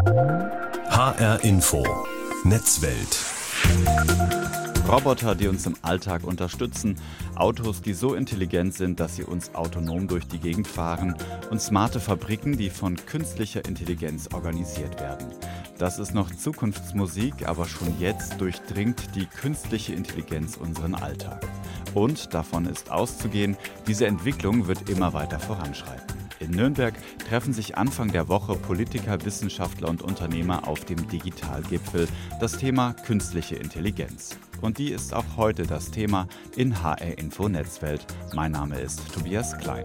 HR Info Netzwelt. Roboter, die uns im Alltag unterstützen, Autos, die so intelligent sind, dass sie uns autonom durch die Gegend fahren und smarte Fabriken, die von künstlicher Intelligenz organisiert werden. Das ist noch Zukunftsmusik, aber schon jetzt durchdringt die künstliche Intelligenz unseren Alltag. Und davon ist auszugehen, diese Entwicklung wird immer weiter voranschreiten. In Nürnberg treffen sich Anfang der Woche Politiker, Wissenschaftler und Unternehmer auf dem Digitalgipfel. Das Thema künstliche Intelligenz. Und die ist auch heute das Thema in HR Info Netzwelt. Mein Name ist Tobias Klein.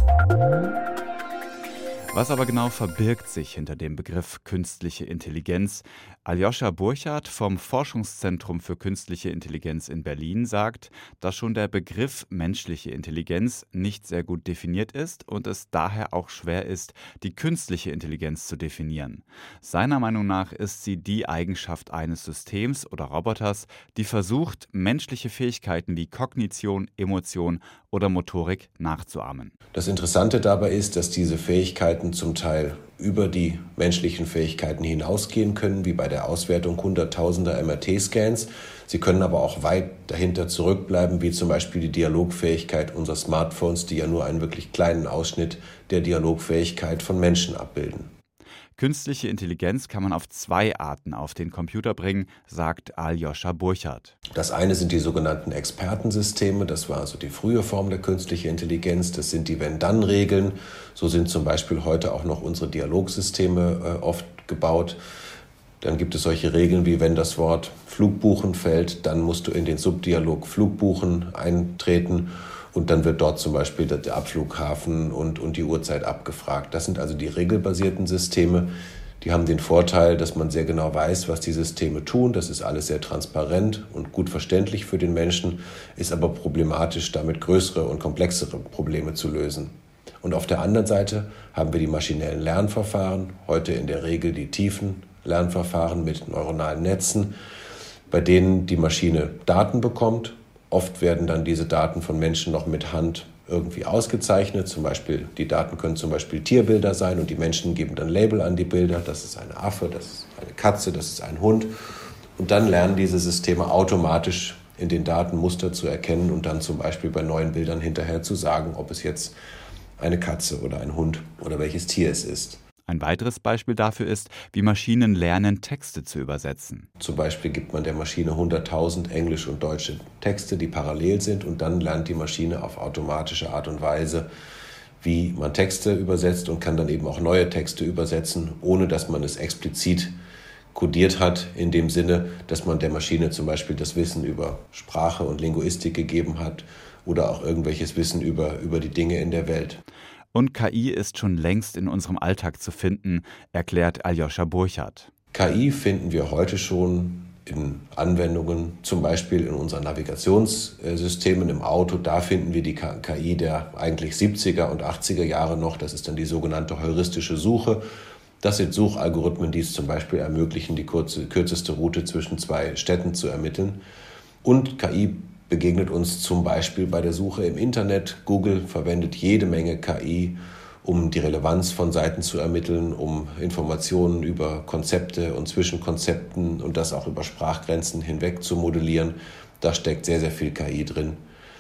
Was aber genau verbirgt sich hinter dem Begriff künstliche Intelligenz? Aljoscha Burchardt vom Forschungszentrum für künstliche Intelligenz in Berlin sagt, dass schon der Begriff menschliche Intelligenz nicht sehr gut definiert ist und es daher auch schwer ist, die künstliche Intelligenz zu definieren. Seiner Meinung nach ist sie die Eigenschaft eines Systems oder Roboters, die versucht, menschliche Fähigkeiten wie Kognition, Emotion oder Motorik nachzuahmen. Das Interessante dabei ist, dass diese Fähigkeiten zum Teil über die menschlichen Fähigkeiten hinausgehen können, wie bei der Auswertung hunderttausender MRT-Scans. Sie können aber auch weit dahinter zurückbleiben, wie zum Beispiel die Dialogfähigkeit unserer Smartphones, die ja nur einen wirklich kleinen Ausschnitt der Dialogfähigkeit von Menschen abbilden. Künstliche Intelligenz kann man auf zwei Arten auf den Computer bringen, sagt Aljoscha Burchardt. Das eine sind die sogenannten Expertensysteme, das war also die frühe Form der künstlichen Intelligenz, das sind die Wenn-Dann-Regeln. So sind zum Beispiel heute auch noch unsere Dialogsysteme oft gebaut. Dann gibt es solche Regeln wie, wenn das Wort Flugbuchen fällt, dann musst du in den Subdialog Flugbuchen eintreten. Und dann wird dort zum Beispiel der Abflughafen und die Uhrzeit abgefragt. Das sind also die regelbasierten Systeme. Die haben den Vorteil, dass man sehr genau weiß, was die Systeme tun. Das ist alles sehr transparent und gut verständlich für den Menschen, ist aber problematisch, damit größere und komplexere Probleme zu lösen. Und auf der anderen Seite haben wir die maschinellen Lernverfahren, heute in der Regel die tiefen Lernverfahren mit neuronalen Netzen, bei denen die Maschine Daten bekommt. Oft werden dann diese Daten von Menschen noch mit Hand irgendwie ausgezeichnet. Zum Beispiel, die Daten können zum Beispiel Tierbilder sein und die Menschen geben dann Label an die Bilder. Das ist ein Affe, das ist eine Katze, das ist ein Hund. Und dann lernen diese Systeme automatisch in den Daten Muster zu erkennen und dann zum Beispiel bei neuen Bildern hinterher zu sagen, ob es jetzt eine Katze oder ein Hund oder welches Tier es ist. Ein weiteres Beispiel dafür ist, wie Maschinen lernen, Texte zu übersetzen. Zum Beispiel gibt man der Maschine 100.000 englische und deutsche Texte, die parallel sind, und dann lernt die Maschine auf automatische Art und Weise, wie man Texte übersetzt und kann dann eben auch neue Texte übersetzen, ohne dass man es explizit kodiert hat, in dem Sinne, dass man der Maschine zum Beispiel das Wissen über Sprache und Linguistik gegeben hat oder auch irgendwelches Wissen über die Dinge in der Welt. Und KI ist schon längst in unserem Alltag zu finden, erklärt Aljoscha Burchardt. KI finden wir heute schon in Anwendungen, zum Beispiel in unseren Navigationssystemen im Auto. Da finden wir die KI der eigentlich 70er und 80er Jahre noch. Das ist dann die sogenannte heuristische Suche. Das sind Suchalgorithmen, die es zum Beispiel ermöglichen, die kürzeste Route zwischen zwei Städten zu ermitteln. Und KI begegnet uns zum Beispiel bei der Suche im Internet. Google verwendet jede Menge KI, um die Relevanz von Seiten zu ermitteln, um Informationen über Konzepte und Zwischenkonzepten und das auch über Sprachgrenzen hinweg zu modellieren. Da steckt sehr, sehr viel KI drin,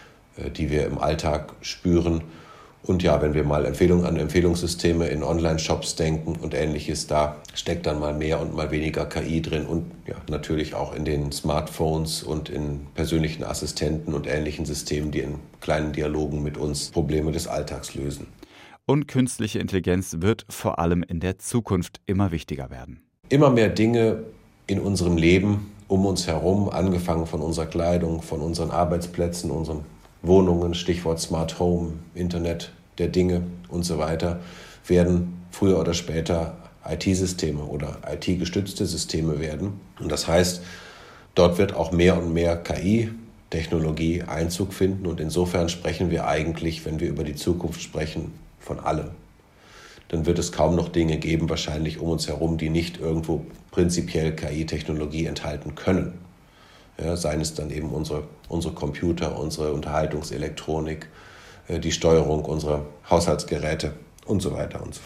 die wir im Alltag spüren. Und ja, wenn wir mal an Empfehlungssysteme in Online-Shops denken und Ähnliches, da steckt dann mal mehr und mal weniger KI drin und ja, natürlich auch in den Smartphones und in persönlichen Assistenten und ähnlichen Systemen, die in kleinen Dialogen mit uns Probleme des Alltags lösen. Und künstliche Intelligenz wird vor allem in der Zukunft immer wichtiger werden. Immer mehr Dinge in unserem Leben um uns herum, angefangen von unserer Kleidung, von unseren Arbeitsplätzen, unseren Wohnungen, Stichwort Smart Home, Internet der Dinge und so weiter, werden früher oder später IT-Systeme oder IT-gestützte Systeme werden. Und das heißt, dort wird auch mehr und mehr KI-Technologie Einzug finden. Und insofern sprechen wir eigentlich, wenn wir über die Zukunft sprechen, von allem. Dann wird es kaum noch Dinge geben, wahrscheinlich um uns herum, die nicht irgendwo prinzipiell KI-Technologie enthalten können. Ja, seien es dann eben unsere Computer, unsere Unterhaltungselektronik, die Steuerung unserer Haushaltsgeräte und so weiter und so fort.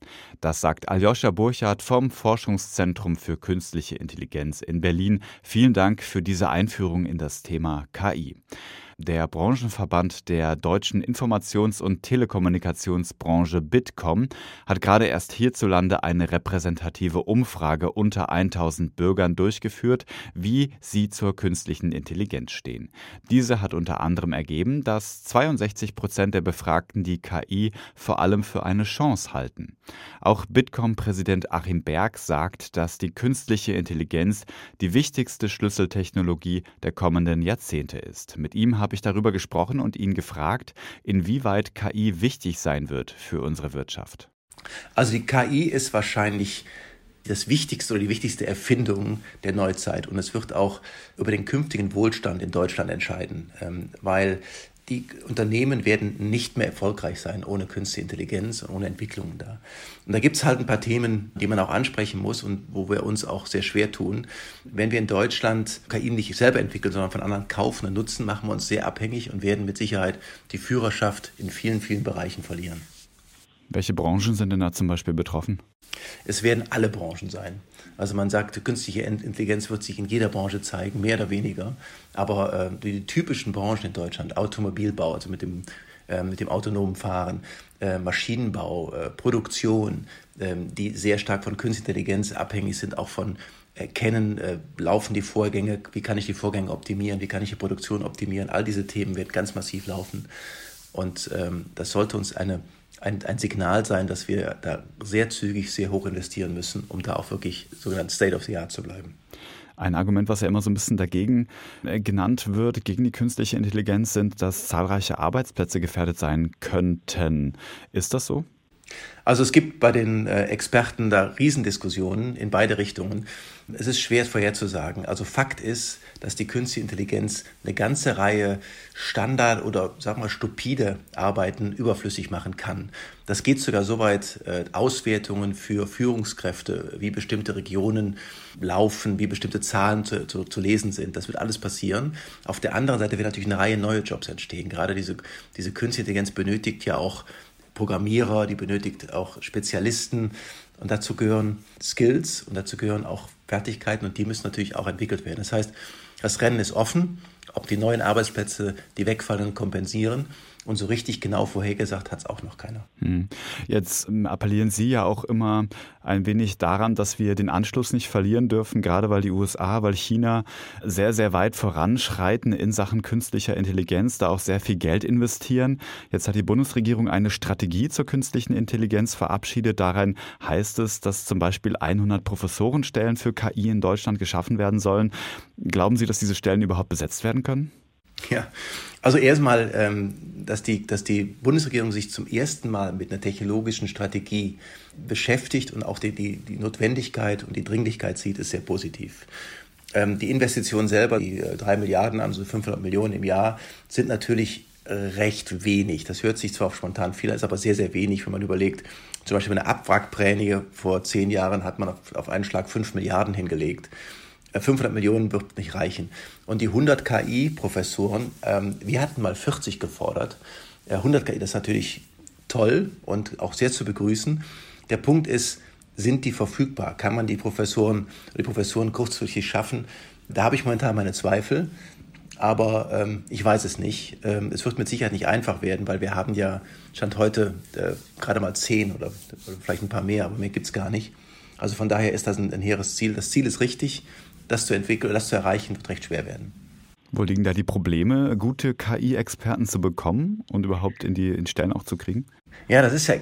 Das sagt Aljoscha Burchardt vom Forschungszentrum für künstliche Intelligenz in Berlin. Vielen Dank für diese Einführung in das Thema KI. Der Branchenverband der deutschen Informations- und Telekommunikationsbranche Bitkom hat gerade erst hierzulande eine repräsentative Umfrage unter 1000 Bürgern durchgeführt, wie sie zur künstlichen Intelligenz stehen. Diese hat unter anderem ergeben, dass 62% der Befragten die KI vor allem für eine Chance halten. Auch Bitkom-Präsident Achim Berg sagt, dass die künstliche Intelligenz die wichtigste Schlüsseltechnologie der kommenden Jahrzehnte ist. Mit ihm habe ich darüber gesprochen und ihn gefragt, inwieweit KI wichtig sein wird für unsere Wirtschaft. Also die KI ist wahrscheinlich das wichtigste oder die wichtigste Erfindung der Neuzeit und es wird auch über den künftigen Wohlstand in Deutschland entscheiden, weil die Unternehmen werden nicht mehr erfolgreich sein ohne künstliche Intelligenz und ohne Entwicklungen da. Und da gibt es halt ein paar Themen, die man auch ansprechen muss und wo wir uns auch sehr schwer tun. Wenn wir in Deutschland KI nicht selber entwickeln, sondern von anderen kaufen und nutzen, machen wir uns sehr abhängig und werden mit Sicherheit die Führerschaft in vielen, vielen Bereichen verlieren. Welche Branchen sind denn da zum Beispiel betroffen? Es werden alle Branchen sein. Also man sagt, künstliche Intelligenz wird sich in jeder Branche zeigen, mehr oder weniger. Aber die typischen Branchen in Deutschland, Automobilbau, also mit dem autonomen Fahren, Maschinenbau, Produktion, die sehr stark von künstlicher Intelligenz abhängig sind, auch von Erkennen, laufen die Vorgänge, wie kann ich die Vorgänge optimieren, wie kann ich die Produktion optimieren. All diese Themen werden ganz massiv laufen. Und das sollte uns ein Signal sein, dass wir da sehr zügig, sehr hoch investieren müssen, um da auch wirklich sogenannt State of the Art zu bleiben. Ein Argument, was ja immer so ein bisschen dagegen genannt wird, gegen die künstliche Intelligenz, sind, dass zahlreiche Arbeitsplätze gefährdet sein könnten. Ist das so? Also es gibt bei den Experten da Riesendiskussionen in beide Richtungen. Es ist schwer vorherzusagen. Also Fakt ist, dass die künstliche Intelligenz eine ganze Reihe Standard- oder sagen wir stupide Arbeiten überflüssig machen kann. Das geht sogar so weit, Auswertungen für Führungskräfte, wie bestimmte Regionen laufen, wie bestimmte Zahlen zu lesen sind. Das wird alles passieren. Auf der anderen Seite wird natürlich eine Reihe neue Jobs entstehen. Gerade diese künstliche Intelligenz benötigt ja auch Programmierer, die benötigt auch Spezialisten und dazu gehören Skills und dazu gehören auch Fertigkeiten und die müssen natürlich auch entwickelt werden. Das heißt, das Rennen ist offen, ob die neuen Arbeitsplätze die wegfallenden kompensieren und so richtig genau vorhergesagt hat es auch noch keiner. Jetzt appellieren Sie ja auch immer ein wenig daran, dass wir den Anschluss nicht verlieren dürfen, gerade weil die USA, weil China sehr, sehr weit voranschreiten in Sachen künstlicher Intelligenz, da auch sehr viel Geld investieren. Jetzt hat die Bundesregierung eine Strategie zur künstlichen Intelligenz verabschiedet. Darin heißt es, dass zum Beispiel 100 Professorenstellen für KI in Deutschland geschaffen werden sollen. Glauben Sie, dass diese Stellen überhaupt besetzt werden können? Ja, also erstmal, dass die Bundesregierung sich zum ersten Mal mit einer technologischen Strategie beschäftigt und auch die Notwendigkeit und die Dringlichkeit sieht, ist sehr positiv. Die Investitionen selber, die 3 Milliarden, also 500 Millionen im Jahr, sind natürlich recht wenig. Das hört sich zwar spontan viel an, ist aber sehr, sehr wenig, wenn man überlegt, zum Beispiel eine Abwrackprämie vor 10 Jahren hat man auf einen Schlag 5 Milliarden hingelegt. 500 Millionen wird nicht reichen. Und die 100 KI-Professoren, wir hatten mal 40 gefordert. 100 KI, das ist natürlich toll und auch sehr zu begrüßen. Der Punkt ist, sind die verfügbar? Kann man die Professoren kurzfristig schaffen? Da habe ich momentan meine Zweifel, aber ich weiß es nicht. Es wird mit Sicherheit nicht einfach werden, weil wir haben ja Stand heute gerade mal 10 oder vielleicht ein paar mehr, aber mehr gibt es gar nicht. Also von daher ist das ein hehres Ziel. Das Ziel ist richtig. Das zu entwickeln, das zu erreichen, wird recht schwer werden. Wo liegen da die Probleme, gute KI-Experten zu bekommen und überhaupt in Stellen auch zu kriegen? Ja, das ist ja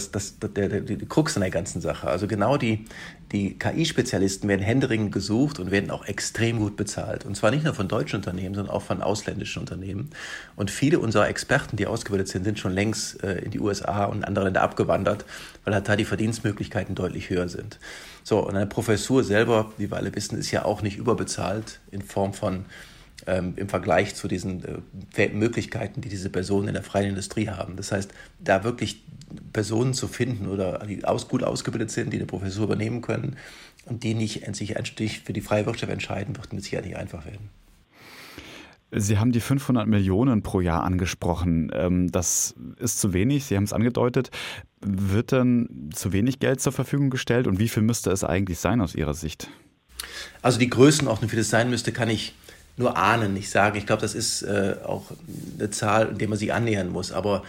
die Krux an der ganzen Sache. Also genau die KI-Spezialisten werden händeringend gesucht und werden auch extrem gut bezahlt. Und zwar nicht nur von deutschen Unternehmen, sondern auch von ausländischen Unternehmen. Und viele unserer Experten, die ausgebildet sind schon längst in die USA und andere Länder abgewandert, weil halt da die Verdienstmöglichkeiten deutlich höher sind. So, und eine Professur selber, wie wir alle wissen, ist ja auch nicht überbezahlt in Form von im Vergleich zu diesen Möglichkeiten, die diese Personen in der freien Industrie haben. Das heißt, da wirklich Personen zu finden oder die gut ausgebildet sind, die eine Professur übernehmen können und die nicht sich für die freie Wirtschaft entscheiden, wird mit Sicherheit nicht einfach werden. Sie haben die 500 Millionen pro Jahr angesprochen. Das ist zu wenig, Sie haben es angedeutet. Wird dann zu wenig Geld zur Verfügung gestellt und wie viel müsste es eigentlich sein aus Ihrer Sicht? Also die Größenordnung, wie das sein müsste, kann ich nur ahnen, nicht sagen. Ich glaube, das ist auch eine Zahl, in der man sich annähern muss. Aber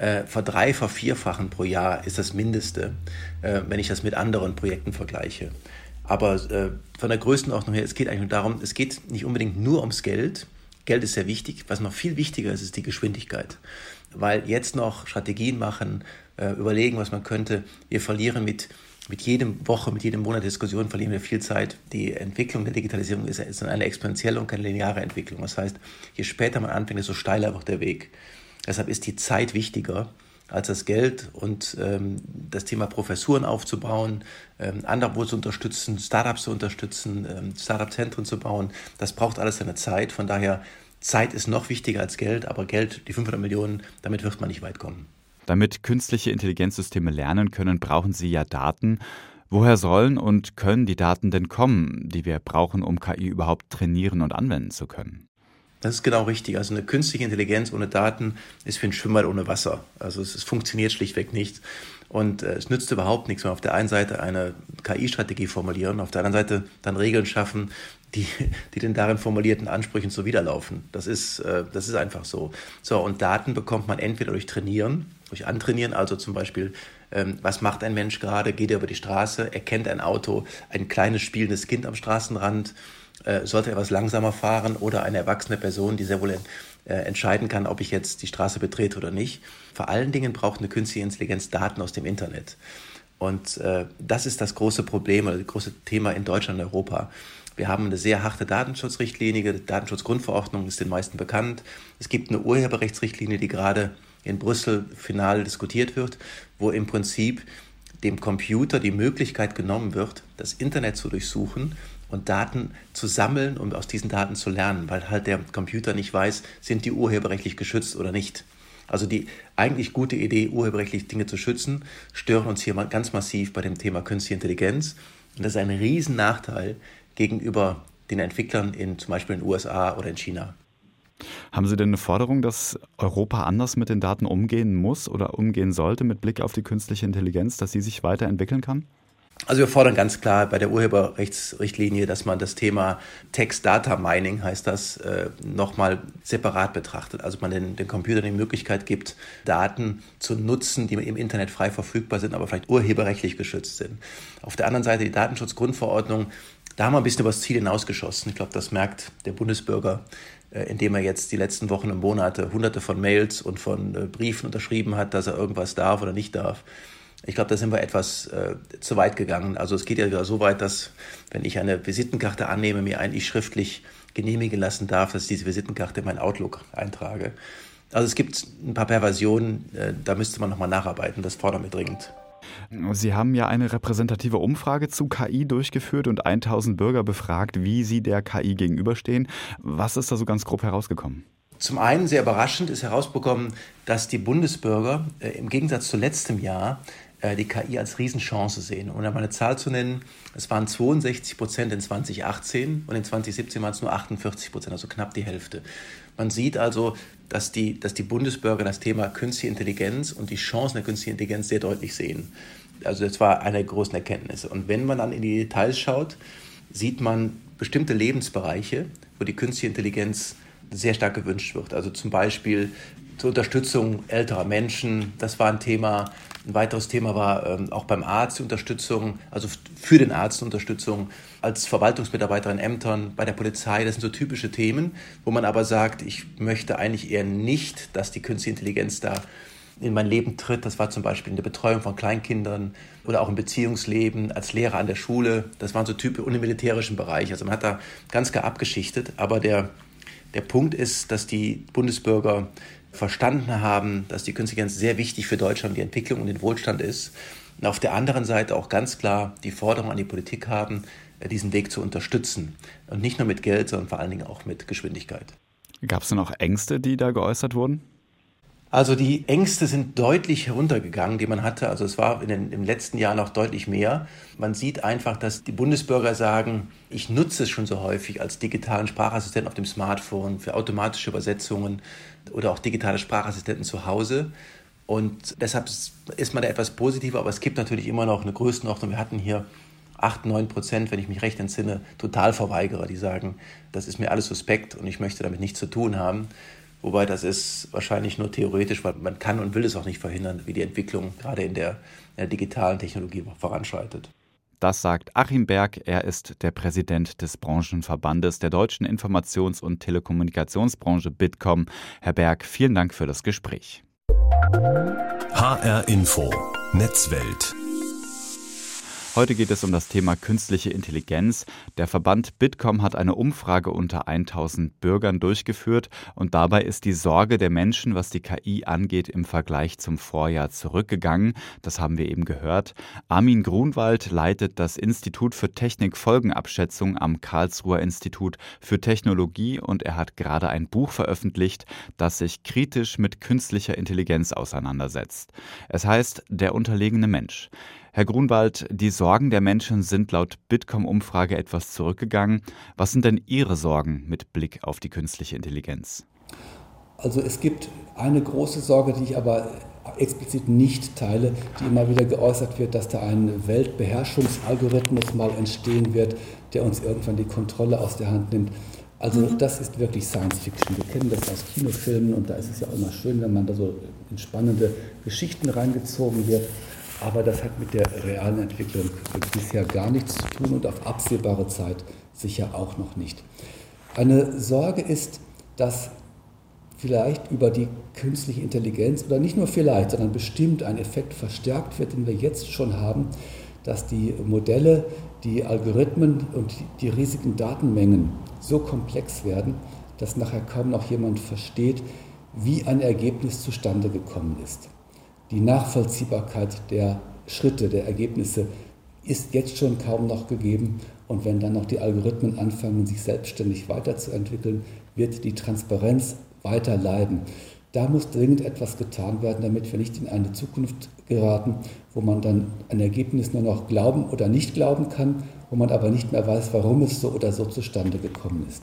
verdreifachen pro Jahr ist das Mindeste, wenn ich das mit anderen Projekten vergleiche. Aber von der Größenordnung her, es geht eigentlich nur darum, es geht nicht unbedingt nur ums Geld. Geld ist sehr wichtig. Was noch viel wichtiger ist, ist die Geschwindigkeit. Weil jetzt noch Strategien machen, überlegen, was man könnte. Wir verlieren mit jedem Woche, mit jedem Monat Diskussion verlieren wir viel Zeit. Die Entwicklung der Digitalisierung ist eine exponentielle und keine lineare Entwicklung. Das heißt, je später man anfängt, desto steiler wird der Weg. Deshalb ist die Zeit wichtiger als das Geld und das Thema Professuren aufzubauen, andere zu unterstützen, Startups zu unterstützen, Startup-Zentren zu bauen. Das braucht alles seine Zeit. Von daher, Zeit ist noch wichtiger als Geld, aber Geld, die 500 Millionen, damit wird man nicht weit kommen. Damit künstliche Intelligenzsysteme lernen können, brauchen sie ja Daten. Woher sollen und können die Daten denn kommen, die wir brauchen, um KI überhaupt trainieren und anwenden zu können? Das ist genau richtig. Also eine künstliche Intelligenz ohne Daten ist wie ein Schwimmbad ohne Wasser. Also es funktioniert schlichtweg nicht. Und es nützt überhaupt nichts, wenn wir auf der einen Seite eine KI-Strategie formulieren, auf der anderen Seite dann Regeln schaffen, die den darin formulierten Ansprüchen zuwiderlaufen. Das ist einfach so. So, und Daten bekommt man entweder durch Trainieren, durch Antrainieren, also zum Beispiel, was macht ein Mensch gerade, geht er über die Straße, erkennt ein Auto, ein kleines spielendes Kind am Straßenrand, sollte er etwas langsamer fahren oder eine erwachsene Person, die sehr wohl entscheiden kann, ob ich jetzt die Straße betrete oder nicht. Vor allen Dingen braucht eine künstliche Intelligenz Daten aus dem Internet. Und das ist das große Problem oder das große Thema in Deutschland und Europa. Wir haben eine sehr harte Datenschutzrichtlinie. Die Datenschutzgrundverordnung ist den meisten bekannt. Es gibt eine Urheberrechtsrichtlinie, die gerade in Brüssel final diskutiert wird, wo im Prinzip dem Computer die Möglichkeit genommen wird, das Internet zu durchsuchen und Daten zu sammeln, um aus diesen Daten zu lernen, weil halt der Computer nicht weiß, sind die urheberrechtlich geschützt oder nicht. Also die eigentlich gute Idee, urheberrechtlich Dinge zu schützen, stören uns hier ganz massiv bei dem Thema künstliche Intelligenz. Und das ist ein riesen Nachteil gegenüber den Entwicklern zum Beispiel in den USA oder in China. Haben Sie denn eine Forderung, dass Europa anders mit den Daten umgehen muss oder umgehen sollte mit Blick auf die künstliche Intelligenz, dass sie sich weiterentwickeln kann? Also wir fordern ganz klar bei der Urheberrechtsrichtlinie, dass man das Thema Text-Data-Mining, heißt das, nochmal separat betrachtet. Also man den Computern die Möglichkeit gibt, Daten zu nutzen, die im Internet frei verfügbar sind, aber vielleicht urheberrechtlich geschützt sind. Auf der anderen Seite die Datenschutzgrundverordnung, da haben wir ein bisschen über das Ziel hinausgeschossen. Ich glaube, das merkt der Bundesbürger, indem er jetzt die letzten Wochen und Monate hunderte von Mails und von Briefen unterschrieben hat, dass er irgendwas darf oder nicht darf. Ich glaube, da sind wir etwas zu weit gegangen. Also es geht ja wieder so weit, dass, wenn ich eine Visitenkarte annehme, mir eigentlich schriftlich genehmigen lassen darf, dass ich diese Visitenkarte in mein Outlook eintrage. Also es gibt ein paar Perversionen, da müsste man nochmal nacharbeiten, das fordern wir dringend. Sie haben ja eine repräsentative Umfrage zu KI durchgeführt und 1000 Bürger befragt, wie sie der KI gegenüberstehen. Was ist da so ganz grob herausgekommen? Zum einen sehr überraschend ist herausbekommen, dass die Bundesbürger im Gegensatz zu letztem Jahr die KI als Riesenchance sehen. Um eine Zahl zu nennen, es waren 62% in 2018 und in 2017 waren es nur 48%, also knapp die Hälfte. Man sieht also, dass die Bundesbürger das Thema künstliche Intelligenz und die Chancen der künstlichen Intelligenz sehr deutlich sehen. Also das war eine der großen Erkenntnisse. Und wenn man dann in die Details schaut, sieht man bestimmte Lebensbereiche, wo die künstliche Intelligenz sehr stark gewünscht wird. Also zum Beispiel zur Unterstützung älterer Menschen, das war ein Thema. Ein weiteres Thema war auch beim Arzt Unterstützung, also für den Arzt Unterstützung, als Verwaltungsmitarbeiter in Ämtern, bei der Polizei. Das sind so typische Themen, wo man aber sagt, ich möchte eigentlich eher nicht, dass die künstliche Intelligenz da in mein Leben tritt. Das war zum Beispiel in der Betreuung von Kleinkindern oder auch im Beziehungsleben, als Lehrer an der Schule. Das waren so Typen und im militärischen Bereich. Also man hat da ganz klar abgeschichtet. Aber der Punkt ist, dass die Bundesbürger verstanden haben, dass die künstliche Intelligenz sehr wichtig für Deutschland, die Entwicklung und den Wohlstand ist. Und auf der anderen Seite auch ganz klar die Forderung an die Politik haben, diesen Weg zu unterstützen. Und nicht nur mit Geld, sondern vor allen Dingen auch mit Geschwindigkeit. Gab es denn auch Ängste, die da geäußert wurden? Also die Ängste sind deutlich heruntergegangen, die man hatte. Also es war im letzten Jahr noch deutlich mehr. Man sieht einfach, dass die Bundesbürger sagen, ich nutze es schon so häufig als digitalen Sprachassistenten auf dem Smartphone für automatische Übersetzungen oder auch digitale Sprachassistenten zu Hause. Und deshalb ist man da etwas positiver, aber es gibt natürlich immer noch eine Größenordnung. Wir hatten hier 8-9%, wenn ich mich recht entsinne, Totalverweigerer, die sagen, das ist mir alles suspekt und ich möchte damit nichts zu tun haben. Wobei das ist wahrscheinlich nur theoretisch, weil man kann und will es auch nicht verhindern, wie die Entwicklung gerade in der digitalen Technologie voranschreitet. Das sagt Achim Berg. Er ist der Präsident des Branchenverbandes der deutschen Informations- und Telekommunikationsbranche Bitkom. Herr Berg, vielen Dank für das Gespräch. HR Info, Netzwelt. Heute geht es um das Thema künstliche Intelligenz. Der Verband Bitkom hat eine Umfrage unter 1000 Bürgern durchgeführt und dabei ist die Sorge der Menschen, was die KI angeht, im Vergleich zum Vorjahr zurückgegangen. Das haben wir eben gehört. Armin Grunwald leitet das Institut für Technikfolgenabschätzung am Karlsruher Institut für Technologie und er hat gerade ein Buch veröffentlicht, das sich kritisch mit künstlicher Intelligenz auseinandersetzt. Es heißt Der unterlegene Mensch. Herr Grunwald, die Sorgen der Menschen sind laut Bitkom-Umfrage etwas zurückgegangen. Was sind denn Ihre Sorgen mit Blick auf die künstliche Intelligenz? Also es gibt eine große Sorge, die ich aber explizit nicht teile, die immer wieder geäußert wird, dass da ein Weltbeherrschungsalgorithmus mal entstehen wird, der uns irgendwann die Kontrolle aus der Hand nimmt. Also das ist wirklich Science Fiction. Wir kennen das aus Kinofilmen und da ist es ja auch immer schön, wenn man da so in spannende Geschichten reingezogen wird. Aber das hat mit der realen Entwicklung bisher gar nichts zu tun und auf absehbare Zeit sicher auch noch nicht. Eine Sorge ist, dass vielleicht über die künstliche Intelligenz, oder nicht nur vielleicht, sondern bestimmt ein Effekt verstärkt wird, den wir jetzt schon haben, dass die Modelle, die Algorithmen und die riesigen Datenmengen so komplex werden, dass nachher kaum noch jemand versteht, wie ein Ergebnis zustande gekommen ist. Die Nachvollziehbarkeit der Schritte, der Ergebnisse ist jetzt schon kaum noch gegeben. Und wenn dann noch die Algorithmen anfangen, sich selbstständig weiterzuentwickeln, wird die Transparenz weiter leiden. Da muss dringend etwas getan werden, damit wir nicht in eine Zukunft geraten, wo man dann ein Ergebnis nur noch glauben oder nicht glauben kann, wo man aber nicht mehr weiß, warum es so oder so zustande gekommen ist.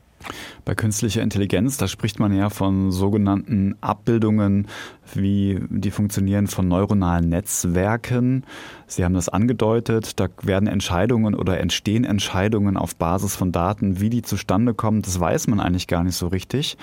Bei künstlicher Intelligenz, da spricht man ja von sogenannten Abbildungen, wie die funktionieren von neuronalen Netzwerken. Sie haben das angedeutet, da werden Entscheidungen oder entstehen Entscheidungen auf Basis von Daten, wie die zustande kommen, das weiß man eigentlich gar nicht so richtig.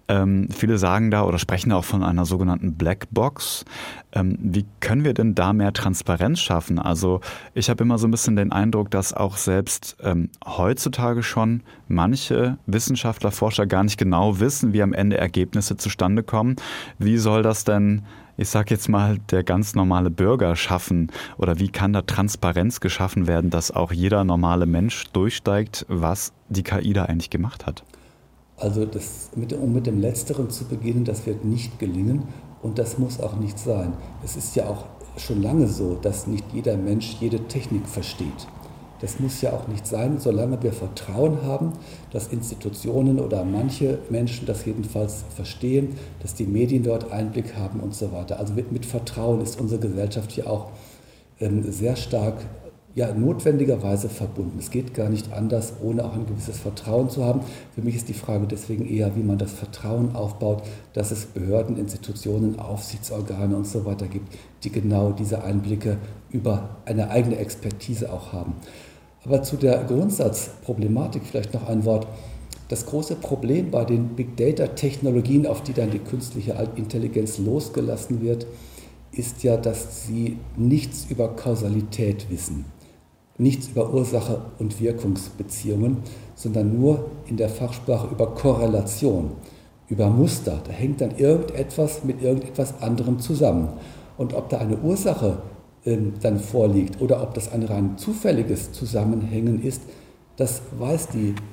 Viele sagen da oder sprechen auch von einer sogenannten Blackbox. Wie können wir denn da mehr Transparenz schaffen? Also ich habe immer so ein bisschen den Eindruck, dass auch selbst heutzutage schon manche Wissenschaftler, Forscher gar nicht genau wissen, wie am Ende Ergebnisse zustande kommen. Wie soll das denn, ich sage jetzt mal, der ganz normale Bürger schaffen? Oder wie kann da Transparenz geschaffen werden, dass auch jeder normale Mensch durchsteigt, was die KI da eigentlich gemacht hat? Also um mit dem Letzteren zu beginnen, das wird nicht gelingen und das muss auch nicht sein. Es ist ja auch schon lange so, dass nicht jeder Mensch jede Technik versteht. Das muss ja auch nicht sein, solange wir Vertrauen haben, dass Institutionen oder manche Menschen das jedenfalls verstehen, dass die Medien dort Einblick haben und so weiter. Also mit Vertrauen ist unsere Gesellschaft hier auch sehr stark, ja, notwendigerweise verbunden. Es geht gar nicht anders, ohne auch ein gewisses Vertrauen zu haben. Für mich ist die Frage deswegen eher, wie man das Vertrauen aufbaut, dass es Behörden, Institutionen, Aufsichtsorgane und so weiter gibt, die genau diese Einblicke über eine eigene Expertise auch haben. Aber zu der Grundsatzproblematik vielleicht noch ein Wort. Das große Problem bei den Big-Data-Technologien, auf die dann die künstliche Intelligenz losgelassen wird, ist ja, dass sie nichts über Kausalität wissen, nichts über Ursache- und Wirkungsbeziehungen, sondern nur in der Fachsprache über Korrelation, über Muster. Da hängt dann irgendetwas mit irgendetwas anderem zusammen. Und ob da eine Ursache dann vorliegt oder ob das ein rein zufälliges Zusammenhängen ist, das weiß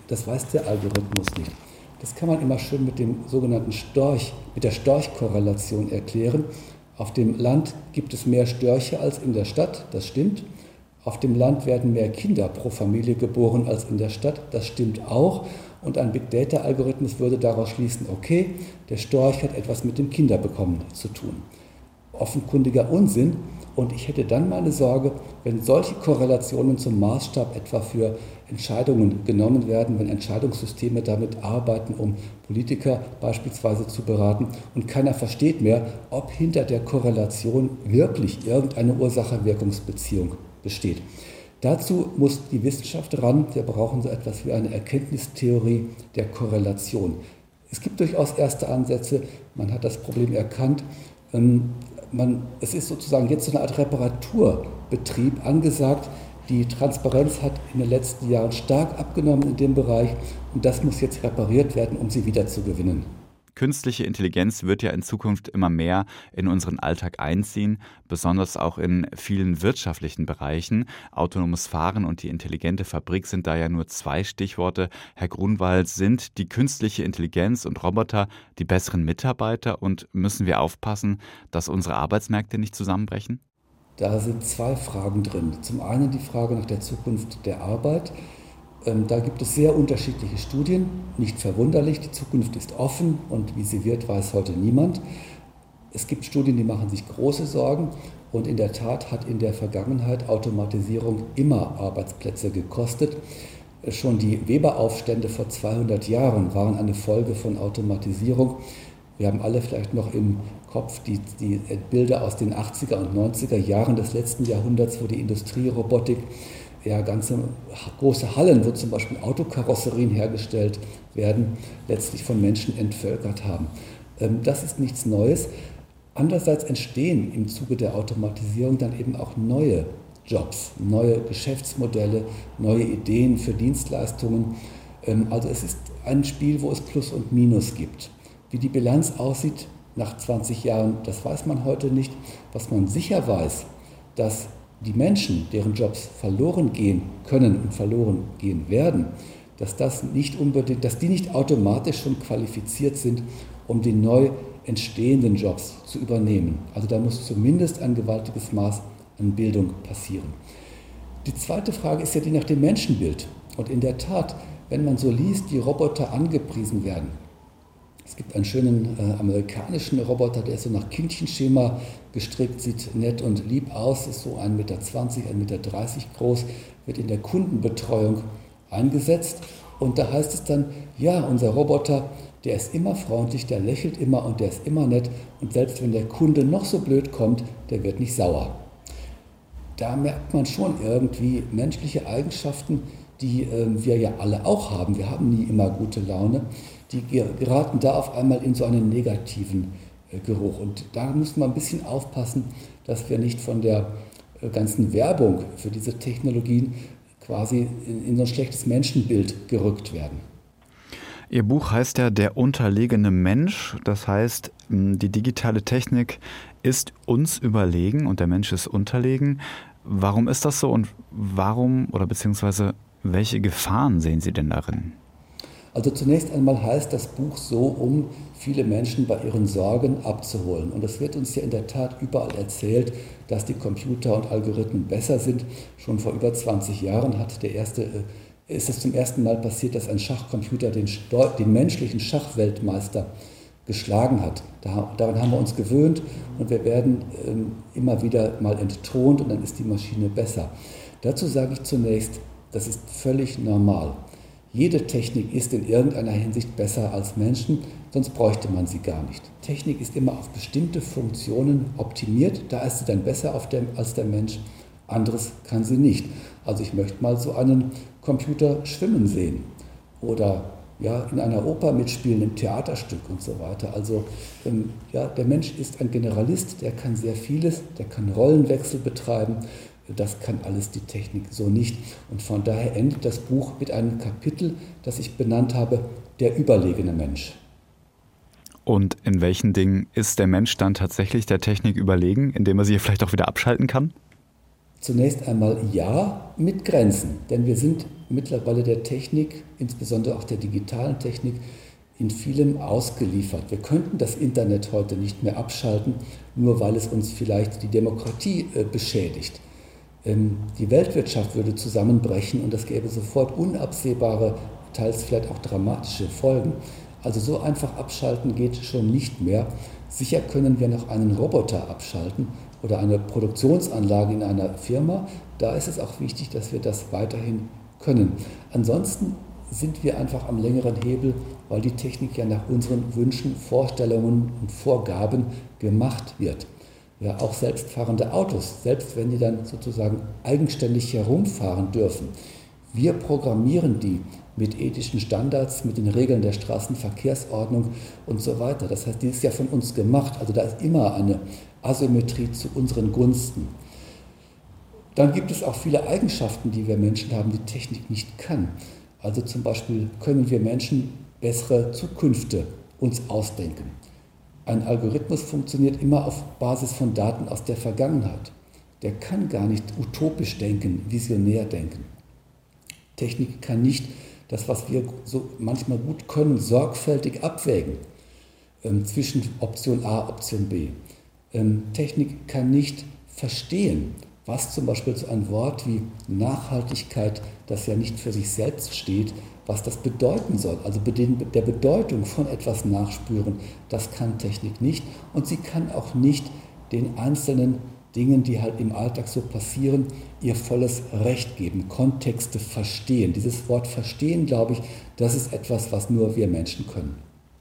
der Algorithmus nicht. Das kann man immer schön mit dem sogenannten mit der Storchkorrelation erklären. Auf dem Land gibt es mehr Störche als in der Stadt, das stimmt. Auf dem Land werden mehr Kinder pro Familie geboren als in der Stadt, das stimmt auch. und ein Big Data Algorithmus würde daraus schließen, okay, der Storch hat etwas mit dem Kinderbekommen zu tun. Offenkundiger Unsinn, und ich hätte dann meine Sorge, wenn solche Korrelationen zum Maßstab etwa für Entscheidungen genommen werden, wenn Entscheidungssysteme damit arbeiten, um Politiker beispielsweise zu beraten und keiner versteht mehr, ob hinter der Korrelation wirklich irgendeine Ursache-Wirkungsbeziehung besteht. Dazu muss die Wissenschaft ran, wir brauchen so etwas wie eine Erkenntnistheorie der Korrelation. Es gibt durchaus erste Ansätze, man hat das Problem erkannt. Es ist sozusagen jetzt so eine Art Reparaturbetrieb angesagt. Die Transparenz hat in den letzten Jahren stark abgenommen in dem Bereich und das muss jetzt repariert werden, um sie wieder zu gewinnen. Künstliche Intelligenz wird ja in Zukunft immer mehr in unseren Alltag einziehen, besonders auch in vielen wirtschaftlichen Bereichen. Autonomes Fahren und die intelligente Fabrik sind da ja nur 2 Stichworte. Herr Grunwald, sind die künstliche Intelligenz und Roboter die besseren Mitarbeiter und müssen wir aufpassen, dass unsere Arbeitsmärkte nicht zusammenbrechen? Da sind 2 Fragen drin. Zum einen die Frage nach der Zukunft der Arbeit. Da gibt es sehr unterschiedliche Studien, nicht verwunderlich, die Zukunft ist offen und wie sie wird, weiß heute niemand. Es gibt Studien, die machen sich große Sorgen und in der Tat hat in der Vergangenheit Automatisierung immer Arbeitsplätze gekostet. Schon die Weberaufstände vor 200 Jahren waren eine Folge von Automatisierung. Wir haben alle vielleicht noch im Kopf die Bilder aus den 80er und 90er Jahren des letzten Jahrhunderts, wo die Industrierobotik ganze große Hallen, wo zum Beispiel Autokarosserien hergestellt werden, letztlich von Menschen entvölkert haben. Das ist nichts Neues. Andererseits entstehen im Zuge der Automatisierung dann eben auch neue Jobs, neue Geschäftsmodelle, neue Ideen für Dienstleistungen. Also es ist ein Spiel, wo es Plus und Minus gibt. Wie die Bilanz aussieht nach 20 Jahren, das weiß man heute nicht. Was man sicher weiß, dass die Menschen, deren Jobs verloren gehen können und verloren gehen werden, dass die nicht automatisch schon qualifiziert sind, um die neu entstehenden Jobs zu übernehmen. Also da muss zumindest ein gewaltiges Maß an Bildung passieren. Die zweite Frage ist ja die nach dem Menschenbild. Und in der Tat, wenn man so liest, wie Roboter angepriesen werden. Es gibt einen schönen amerikanischen Roboter, der ist so nach Kindchenschema gestrickt, sieht nett und lieb aus, ist so 1,20 Meter, 1,30 Meter groß, wird in der Kundenbetreuung eingesetzt. Und da heißt es dann, ja, unser Roboter, der ist immer freundlich, der lächelt immer und der ist immer nett. Und selbst wenn der Kunde noch so blöd kommt, der wird nicht sauer. Da merkt man schon irgendwie menschliche Eigenschaften, die wir ja alle auch haben. Wir haben nie immer gute Laune. Die geraten da auf einmal in so einen negativen Geruch. Und da muss man ein bisschen aufpassen, dass wir nicht von der ganzen Werbung für diese Technologien quasi in so ein schlechtes Menschenbild gerückt werden. Ihr Buch heißt ja Der unterlegene Mensch. Das heißt, die digitale Technik ist uns überlegen und der Mensch ist unterlegen. Warum ist das so und beziehungsweise welche Gefahren sehen Sie denn darin? Also zunächst einmal heißt das Buch so, um viele Menschen bei ihren Sorgen abzuholen. Und es wird uns ja in der Tat überall erzählt, dass die Computer und Algorithmen besser sind. Schon vor über 20 Jahren ist es zum ersten Mal passiert, dass ein Schachcomputer den menschlichen Schachweltmeister geschlagen hat. Daran haben wir uns gewöhnt und wir werden immer wieder mal entthront und dann ist die Maschine besser. Dazu sage ich zunächst, das ist völlig normal. Jede Technik ist in irgendeiner Hinsicht besser als Menschen, sonst bräuchte man sie gar nicht. Technik ist immer auf bestimmte Funktionen optimiert, da ist sie dann besser als der Mensch, anderes kann sie nicht. Also ich möchte mal so einen Computer schwimmen sehen oder in einer Oper mitspielen, im Theaterstück und so weiter. Also der Mensch ist ein Generalist, der kann sehr vieles, der kann Rollenwechsel betreiben. Das kann alles die Technik so nicht. Und von daher endet das Buch mit einem Kapitel, das ich benannt habe, der überlegene Mensch. Und in welchen Dingen ist der Mensch dann tatsächlich der Technik überlegen, indem er sie vielleicht auch wieder abschalten kann? Zunächst einmal ja, mit Grenzen. Denn wir sind mittlerweile der Technik, insbesondere auch der digitalen Technik, in vielem ausgeliefert. Wir könnten das Internet heute nicht mehr abschalten, nur weil es uns vielleicht die Demokratie beschädigt. Die Weltwirtschaft würde zusammenbrechen und es gäbe sofort unabsehbare teils vielleicht auch dramatische Folgen. Also so einfach abschalten geht schon nicht mehr. Sicher können wir noch einen Roboter abschalten oder eine Produktionsanlage in einer Firma. Da ist es auch wichtig, dass wir das weiterhin können. Ansonsten sind wir einfach am längeren Hebel, weil die Technik ja nach unseren Wünschen, Vorstellungen und Vorgaben gemacht wird. Ja, auch selbstfahrende Autos, selbst wenn die dann sozusagen eigenständig herumfahren dürfen. Wir programmieren die mit ethischen Standards, mit den Regeln der Straßenverkehrsordnung und so weiter. Das heißt, die ist ja von uns gemacht. Also da ist immer eine Asymmetrie zu unseren Gunsten. Dann gibt es auch viele Eigenschaften, die wir Menschen haben, die Technik nicht kann. Also zum Beispiel können wir Menschen bessere Zukünfte uns ausdenken. Ein Algorithmus funktioniert immer auf Basis von Daten aus der Vergangenheit. Der kann gar nicht utopisch denken, visionär denken. Technik kann nicht das, was wir so manchmal gut können, sorgfältig abwägen zwischen Option A, Option B. Technik kann nicht verstehen, was zum Beispiel so ein Wort wie Nachhaltigkeit, das ja nicht für sich selbst steht, was das bedeuten soll. Also der Bedeutung von etwas nachspüren, das kann Technik nicht. Und sie kann auch nicht den einzelnen Dingen, die halt im Alltag so passieren, ihr volles Recht geben, Kontexte verstehen. Dieses Wort verstehen, glaube ich, das ist etwas, was nur wir Menschen können.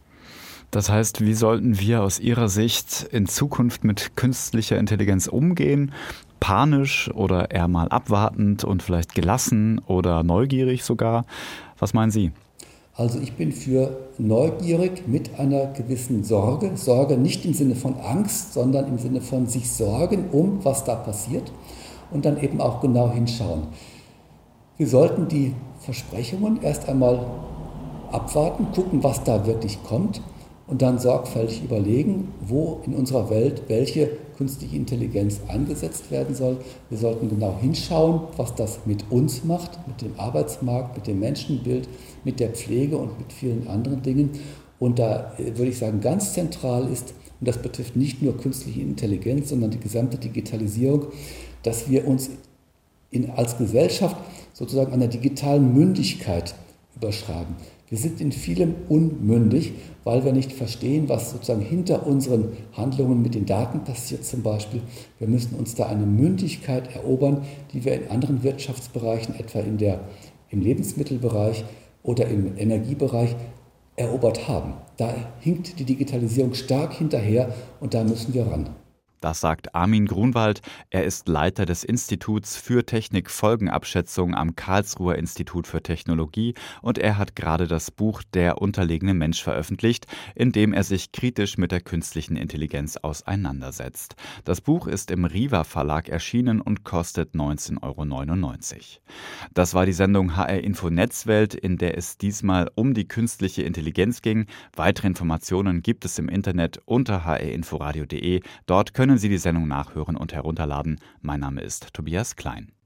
Das heißt, wie sollten wir aus Ihrer Sicht in Zukunft mit künstlicher Intelligenz umgehen? Panisch oder eher mal abwartend und vielleicht gelassen oder neugierig sogar? Was meinen Sie? Also ich bin für neugierig mit einer gewissen Sorge. Sorge nicht im Sinne von Angst, sondern im Sinne von sich sorgen um, was da passiert und dann eben auch genau hinschauen. Wir sollten die Versprechungen erst einmal abwarten, gucken, was da wirklich kommt und dann sorgfältig überlegen, wo in unserer Welt welche künstliche Intelligenz eingesetzt werden soll. Wir sollten genau hinschauen, was das mit uns macht, mit dem Arbeitsmarkt, mit dem Menschenbild, mit der Pflege und mit vielen anderen Dingen. Und da würde ich sagen, ganz zentral ist, und das betrifft nicht nur künstliche Intelligenz, sondern die gesamte Digitalisierung, dass wir uns als Gesellschaft sozusagen einer digitalen Mündigkeit überschreiben. Wir sind in vielem unmündig, weil wir nicht verstehen, was sozusagen hinter unseren Handlungen mit den Daten passiert zum Beispiel. Wir müssen uns da eine Mündigkeit erobern, die wir in anderen Wirtschaftsbereichen, etwa im Lebensmittelbereich oder im Energiebereich, erobert haben. Da hinkt die Digitalisierung stark hinterher und da müssen wir ran. Das sagt Armin Grunwald. Er ist Leiter des Instituts für Technikfolgenabschätzung am Karlsruher Institut für Technologie und er hat gerade das Buch Der unterlegene Mensch veröffentlicht, in dem er sich kritisch mit der künstlichen Intelligenz auseinandersetzt. Das Buch ist im Riva Verlag erschienen und kostet 19,99 €. Das war die Sendung HR Info Netzwelt, in der es diesmal um die künstliche Intelligenz ging. Weitere Informationen gibt es im Internet unter hrinforadio.de. Dort können Sie die Sendung nachhören und herunterladen. Mein Name ist Tobias Klein.